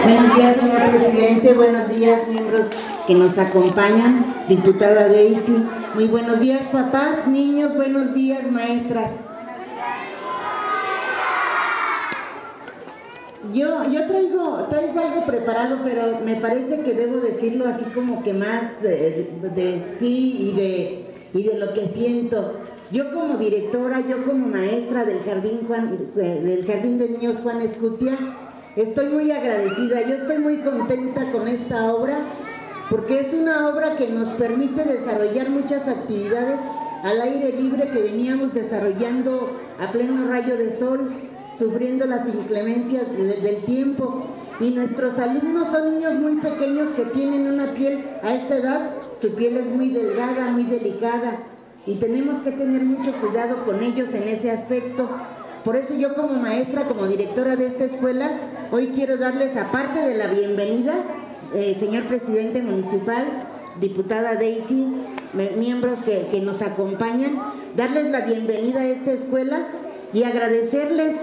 Buenos días, señor presidente. Buenos días, miembros que nos acompañan. Diputada Daisy. Muy buenos días, papás, niños. Buenos días, maestras. Yo traigo algo preparado, pero me parece que debo decirlo así como que más de sí y de lo que siento. Yo como directora, yo como maestra del Jardín de Niños Juan Escutia, estoy muy agradecida, yo estoy muy contenta con esta obra, porque es una obra que nos permite desarrollar muchas actividades al aire libre que veníamos desarrollando a pleno rayo de sol, sufriendo las inclemencias del tiempo. Y nuestros alumnos son niños muy pequeños que tienen una piel, a esta edad, su piel es muy delgada, muy delicada, y tenemos que tener mucho cuidado con ellos en ese aspecto. Por eso yo como maestra, como directora de esta escuela, hoy quiero darles, aparte de la bienvenida, señor presidente municipal, diputada Daisy, miembros que nos acompañan, darles la bienvenida a esta escuela y agradecerles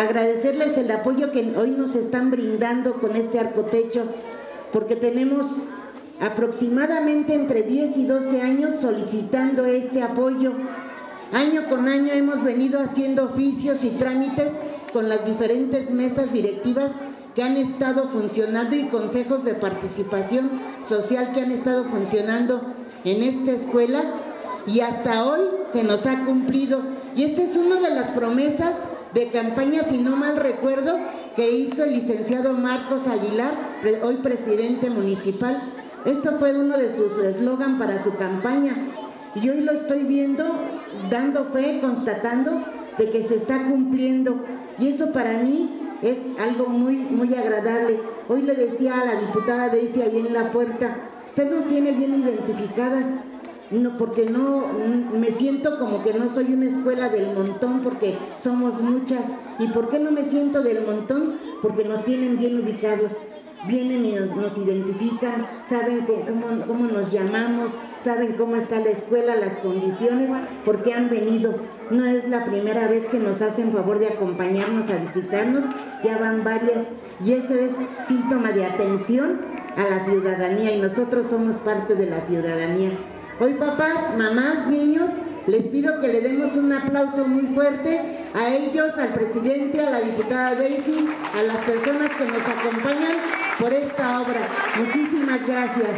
el apoyo que hoy nos están brindando con este arcotecho, porque tenemos aproximadamente entre 10 y 12 años solicitando este apoyo. Año con año hemos venido haciendo oficios y trámites con las diferentes mesas directivas que han estado funcionando y consejos de participación social que han estado funcionando en esta escuela, y hasta hoy se nos ha cumplido. Y esta es una de las promesas de campaña, si no mal recuerdo, que hizo el licenciado Marcos Aguilar, hoy presidente municipal. Esto fue uno de sus eslogan para su campaña. Y hoy lo estoy viendo, dando fe, constatando de que se está cumpliendo. Y eso para mí es algo muy, muy agradable. Hoy le decía a la diputada Daisy ahí en la puerta, usted no tiene bien identificadas, no, porque no, me siento como que no soy una escuela del montón, porque somos muchas. ¿Y por qué no me siento del montón? Porque nos tienen bien ubicados. Vienen y nos identifican, saben cómo nos llamamos, saben cómo está la escuela, las condiciones, porque han venido. No es la primera vez que nos hacen favor de acompañarnos a visitarnos, ya van varias, y eso es síntoma de atención a la ciudadanía, y nosotros somos parte de la ciudadanía. Hoy, papás, mamás, niños, les pido que le demos un aplauso muy fuerte a ellos, al presidente, a la diputada Daisy, a las personas que nos acompañan por esta obra. Muchísimas gracias.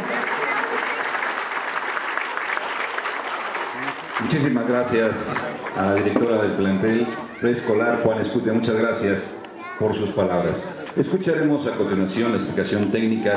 Muchísimas gracias a la directora del plantel preescolar Juan Escutia. Muchas gracias por sus palabras. Escucharemos a continuación la explicación técnica